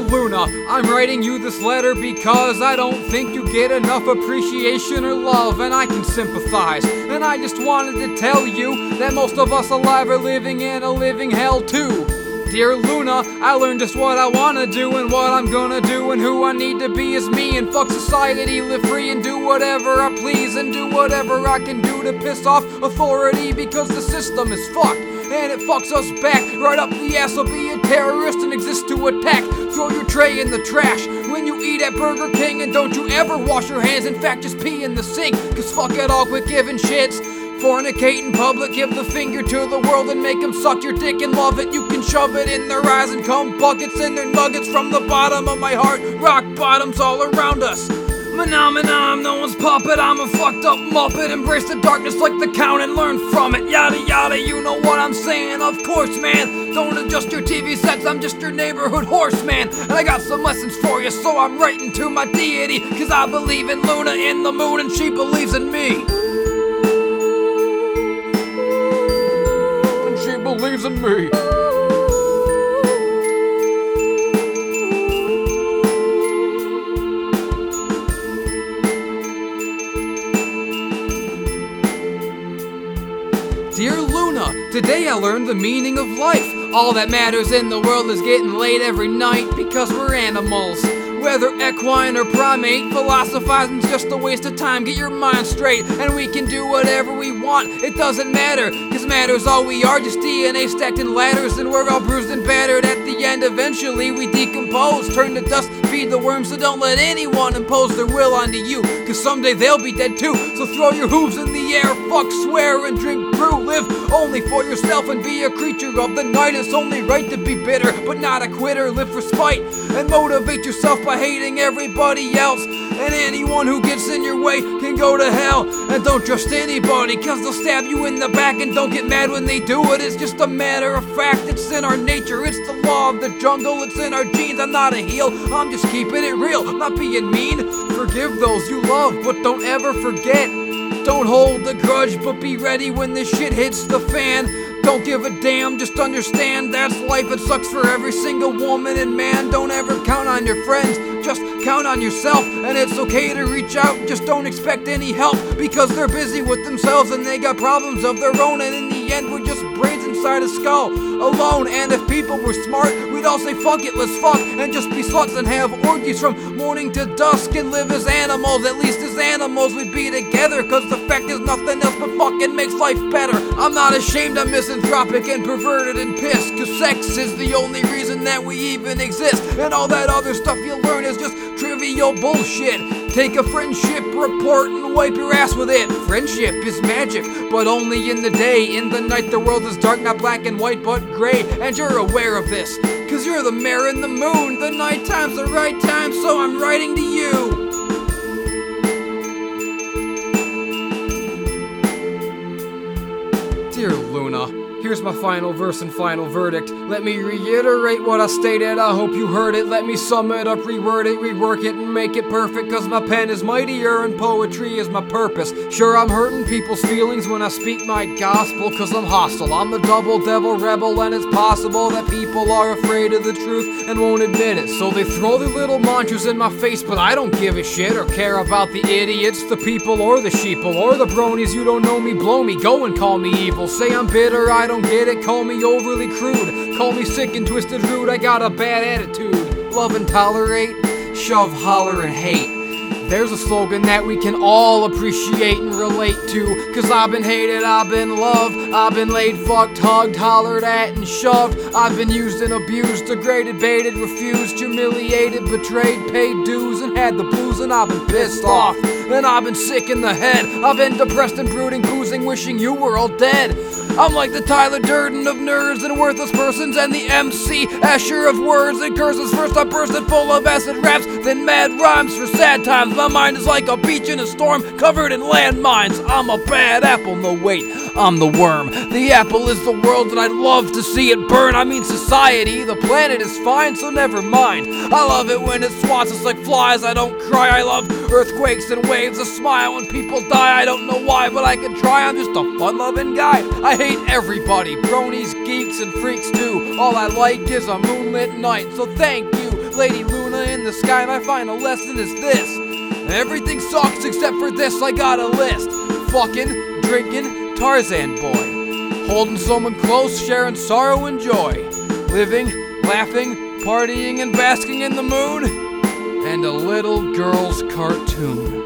Luna, I'm writing you this letter because I don't think you get enough appreciation or love, and I can sympathize. And I just wanted to tell you that most of us alive are living in a living hell too. Dear Luna, I learned just what I wanna do and what I'm gonna do, and who I need to be is me, and fuck society, live free and do whatever I please, and do whatever I can do to piss off authority, because the system is fucked and it fucks us back right up the ass. So be a terrorist and exist to attack. Throw your tray in the trash when you eat at Burger King, and don't you ever wash your hands. In fact, just pee in the sink, cause fuck it all, quit giving shits. Fornicate in public, give the finger to the world and make them suck your dick and love it. You can shove it in their eyes and cum buckets in their nuggets. From the bottom of my heart, rock bottoms all around us. I'm no one's puppet, I'm a fucked up muppet. Embrace the darkness like the Count and learn from it. Yada yada, you know what I'm saying, of course man. Don't adjust your TV sets, I'm just your neighborhood horseman. And I got some lessons for you, so I'm writing to my deity, cause I believe in Luna in the moon and she believes in me. And she believes in me. Dear Luna, today I learned the meaning of life. All that matters in the world is getting laid every night, because we're animals. Whether equine or primate, philosophizing's just a waste of time. Get your mind straight, and we can do whatever we want. It doesn't matter, cause matter's all we are, just DNA stacked in ladders, and we're all bruised and battered. At the end, eventually we decompose, turn to dust, feed the worms. So don't let anyone impose their will onto you, cause someday they'll be dead too. So throw your hooves in the air, fuck, swear, and drink brew. Live only for yourself and be a creature of the night. It's only right to be bitter, but not a quitter. Live for spite and motivate yourself by hating everybody else. And anyone who gets in your way can go to hell. And don't trust anybody, cause they'll stab you in the back. And don't get mad when they do it, it's just a matter of fact. It's in our nature, it's the law of the jungle, it's in our genes. I'm not a heel, I'm just keeping it real, not being mean. Forgive those you love, but don't ever forget. Don't hold a grudge, but be ready when this shit hits the fan. Don't give a damn, just understand that's life. It sucks for every single woman and man. Don't ever count on your friends, just count on yourself. And it's okay to reach out, just don't expect any help, because they're busy with themselves and they got problems of their own. And in the end, we're just brains inside a skull, alone. And if people were smart, we'd all say fuck it, let's fuck, and just be sluts and have orgies from morning to dusk, and live as animals. At least as animals we'd be together, cause the fact is nothing else but fucking makes life better. I'm not ashamed, I'm misanthropic and perverted and pissed, cause sex is the only reason that we even exist. And all that other stuff you learn is just trivial bullshit. Take a friendship report and wipe your ass with it. Friendship is magic, but only in the day. In the night the world is dark, not black and white but gray. And you're aware of this, cause you're the mare in the moon. The night time's the right time, so I'm writing to you. Dear Luna, here's my final verse and final verdict. Let me reiterate what I stated, I hope you heard it. Let me sum it up, reword it, rework it, and make it perfect. Cause my pen is mightier and poetry is my purpose. Sure, I'm hurting people's feelings when I speak my gospel, cause I'm hostile. I'm the double devil rebel, and it's possible that people are afraid of the truth and won't admit it. So they throw their little mantras in my face, but I don't give a shit or care about the idiots, the people or the sheeple, or the bronies. You don't know me, blow me, go and call me evil. Say I'm bitter, I don't get it, call me overly crude, call me sick and twisted rude. I got a bad attitude. Love and tolerate, shove, holler, and hate. There's a slogan that we can all appreciate and relate to. Cause I've been hated, I've been loved, I've been laid, fucked, hugged, hollered at, and shoved. I've been used and abused, degraded, baited, refused, humiliated, betrayed, paid dues, and had the blues. And I've been pissed off, and I've been sick in the head. I've been depressed and brooding, boozing, wishing you were all dead. I'm like the Tyler Durden of nerds and worthless persons, and the MC Escher of words and curses. First I bursted full of acid raps, then mad rhymes for sad times. My mind is like a beach in a storm, covered in landmines. I'm a bad apple, no wait, I'm the worm. The apple is the world, and I'd love to see it burn. I mean society, the planet is fine, so never mind. I love it when it swats us like flies, I don't cry. I love earthquakes and waves, a smile when people die. I don't know why, but I can try. I'm just a fun-loving guy. I hate everybody, bronies, geeks, and freaks too. All I like is a moonlit night, so thank you Lady Luna in the sky. My final lesson is this: everything sucks except for this. I got a list: fucking, drinking, Tarzan boy, holding someone close, sharing sorrow and joy, living, laughing, partying and basking in the moon, and a little girl's cartoon.